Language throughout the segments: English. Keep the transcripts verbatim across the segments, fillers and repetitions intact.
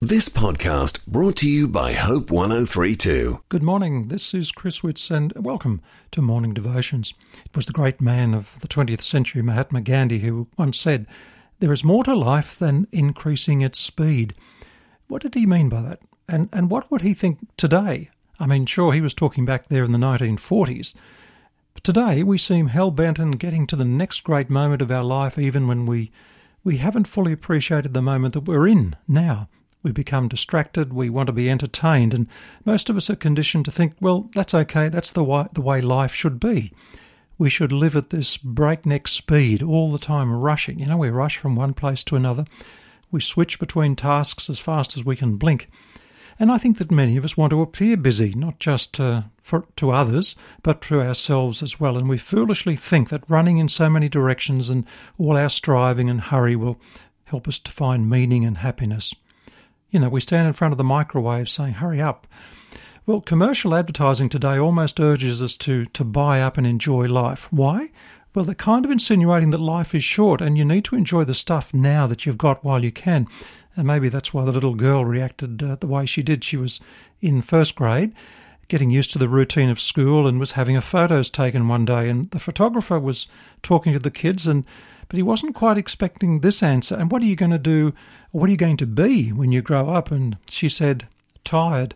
This podcast brought to you by Hope one oh three two. Good morning, this is Chris Witts and welcome to Morning Devotions. It was the great man of the twentieth century, Mahatma Gandhi, who once said, "There is more to life than increasing its speed." What did he mean by that? And and what would he think today? I mean, sure, he was talking back there in the nineteen forties. But today we seem hell-bent on getting to the next great moment of our life even when we, we haven't fully appreciated the moment that we're in now. We become distracted, we want to be entertained, and most of us are conditioned to think, well, that's okay, that's the way, the way life should be. We should live at this breakneck speed, all the time rushing. You know, we rush from one place to another. We switch between tasks as fast as we can blink. And I think that many of us want to appear busy, not just uh, for, to others, but to ourselves as well. And we foolishly think that running in so many directions and all our striving and hurry will help us to find meaning and happiness. You know, we stand in front of the microwave saying, hurry up. Well, commercial advertising today almost urges us to, to buy up and enjoy life. Why? Well, they're kind of insinuating that life is short and you need to enjoy the stuff now that you've got while you can. And maybe that's why the little girl reacted uh, the way she did. She was in first grade, getting used to the routine of school and was having her photos taken one day. And the photographer was talking to the kids and But he wasn't quite expecting this answer. And what are you going to do, or what are you going to be when you grow up? And she said, tired.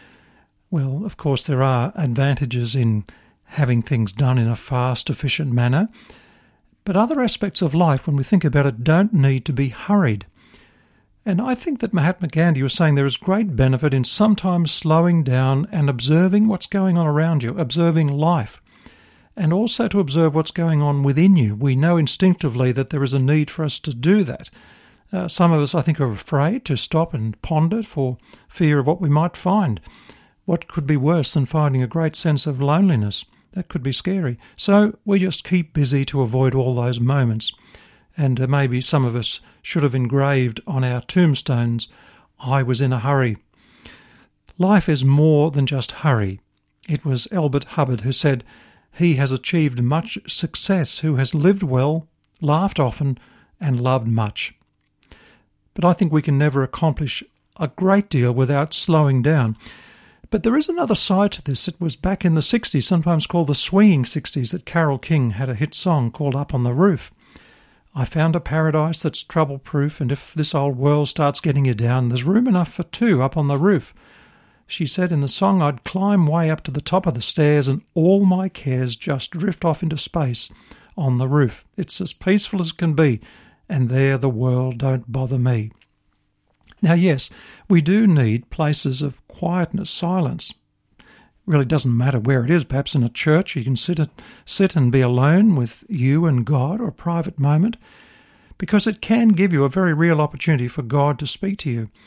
Well, of course, there are advantages in having things done in a fast, efficient manner. But other aspects of life, when we think about it, don't need to be hurried. And I think that Mahatma Gandhi was saying there is great benefit in sometimes slowing down and observing what's going on around you, observing life. And also to observe what's going on within you. We know instinctively that there is a need for us to do that. Uh, some of us, I think, are afraid to stop and ponder for fear of what we might find. What could be worse than finding a great sense of loneliness? That could be scary. So we just keep busy to avoid all those moments. And uh, maybe some of us should have engraved on our tombstones, "I was in a hurry." Life is more than just hurry. It was Albert Hubbard who said, "He has achieved much success who has lived well, laughed often, and loved much." But I think we can never accomplish a great deal without slowing down. But there is another side to this. It was back in the sixties, sometimes called the swinging sixties, that Carole King had a hit song called "Up on the Roof." "I found a paradise that's trouble-proof, and if this old world starts getting you down, there's room enough for two up on the roof." She said in the song, "I'd climb way up to the top of the stairs and all my cares just drift off into space on the roof. It's as peaceful as it can be, and there the world don't bother me." Now, yes, we do need places of quietness, silence. It really doesn't matter where it is. Perhaps in a church you can sit, sit and be alone with you and God, or a private moment, because it can give you a very real opportunity for God to speak to you.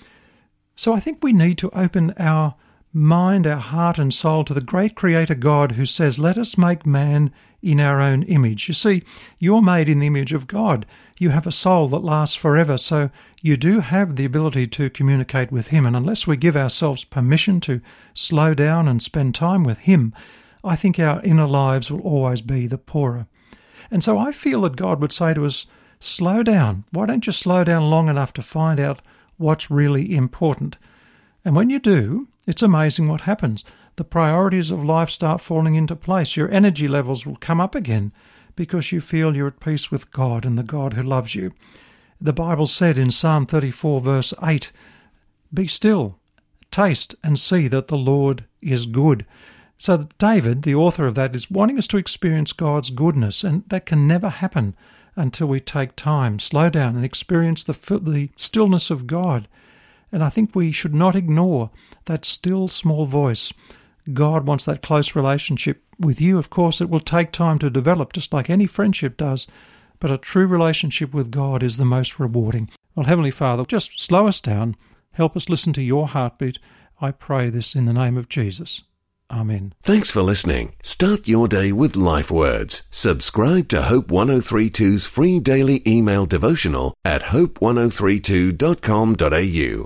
So I think we need to open our mind, our heart and soul to the great Creator God who says, "Let us make man in our own image." You see, you're made in the image of God. You have a soul that lasts forever, so you do have the ability to communicate with Him. And unless we give ourselves permission to slow down and spend time with Him, I think our inner lives will always be the poorer. And so I feel that God would say to us, slow down. Why don't you slow down long enough to find out what's really important? And when you do, it's amazing what happens. The priorities of life start falling into place. Your energy levels will come up again because you feel you're at peace with God and the God who loves you. The Bible said in Psalm thirty-four verse eight, "Be still, taste and see that the Lord is good." So David, the author of that, is wanting us to experience God's goodness, and that can never happen until we take time, slow down and experience the, the stillness of God. And I think we should not ignore that still small voice. God wants that close relationship with you. Of course, it will take time to develop, just like any friendship does, but a true relationship with God is the most rewarding. Well, Heavenly Father, just slow us down. Help us listen to your heartbeat. I pray this in the name of Jesus. Amen. Thanks for listening. Start your day with Life Words. Subscribe to Hope one oh three two's free daily email devotional at hope one oh three two dot com dot a u.